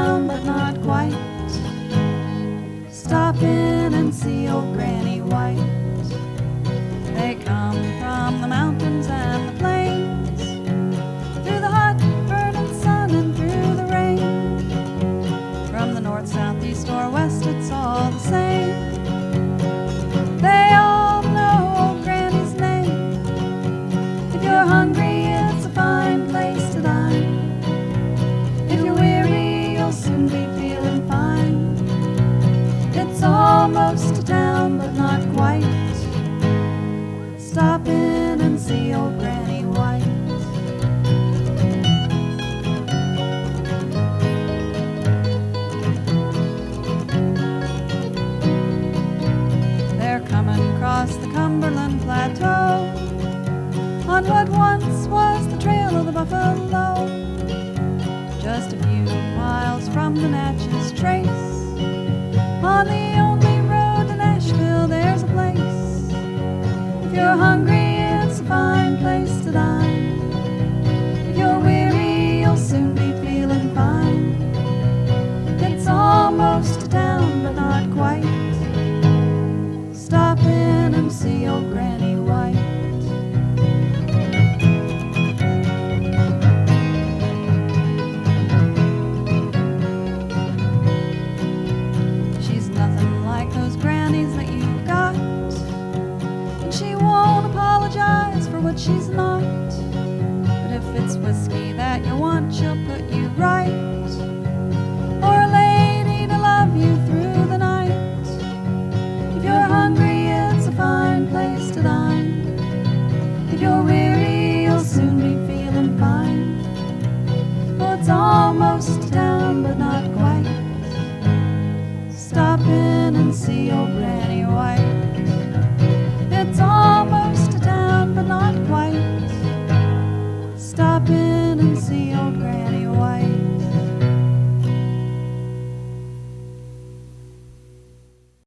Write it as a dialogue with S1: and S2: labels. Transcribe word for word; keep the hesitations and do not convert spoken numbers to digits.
S1: town, but not quite. Stop in and see old Granny White. They come from the mountains and the plains, through the hot burning sun and through the rain. From the north, south, east, or west, it's all the same. They all know old Granny's name. If you're hungry, it's a fine place to dine. If you're weary, you'll soon be feeling fine. It's almost a town, but not quite. Stop in and see old Granny White. They're coming across the Cumberland Plateau, on what once was the trail of the buffalo. Just a few miles from the Natchez Trace, on the only road to Nashville, there's a place. If you're hungry, it's a fine place to dine. If you're weary, you'll soon be feeling fine. It's almost a town, but not quite. Stop in and see old Granny White. She's nothing like those grannies that you've got, and she won't apologize for what she's not. But if it's whiskey that you want, she'll put you right, or a lady to love you through the night. If you're hungry, it's a fine place to dine. If you're weary,